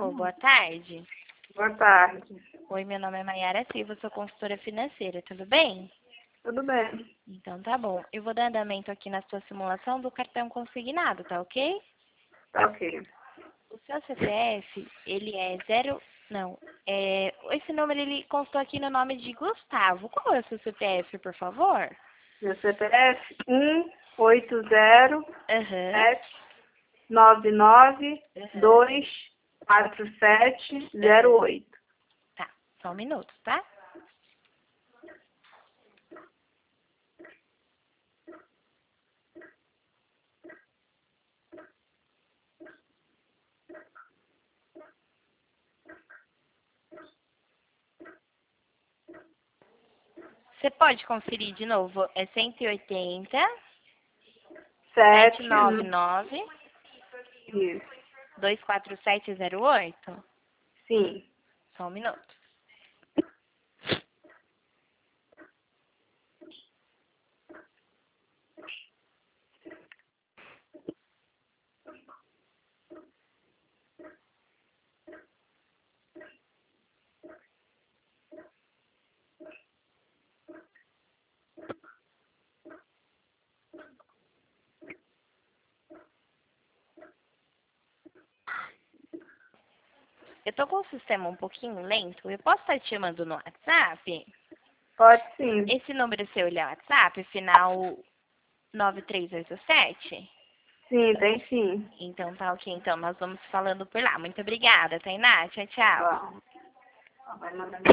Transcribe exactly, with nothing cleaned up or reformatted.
Alô, boa tarde. Boa tarde. Oi, meu nome é Maiara Silva, sou consultora financeira, tudo bem? Tudo bem? Então tá bom. Eu vou dar andamento aqui na sua simulação do cartão consignado, tá ok? Tá ok. O seu C P F, ele é zero... Não, é... esse número ele constou aqui no nome de Gustavo. Qual é o seu C P F, por favor? Meu C P F um oito zero Aham. sete nove nove Uhum. dois quatro sete zero oito. Tá, só um minuto, tá? Você pode conferir de novo, é cento e oitenta, sete Sete. nove nove, Isso. dois quatro sete zero oito? Sim. Só um minuto. Eu tô com o sistema um pouquinho lento. Eu posso estar te chamando no WhatsApp? Pode sim. Esse número seu ele é WhatsApp, final nove três oito sete? Sim, tem sim. Então tá ok. Então nós vamos falando por lá. Muito obrigada, Tainá. Tchau, tchau. Bom. Vai mandar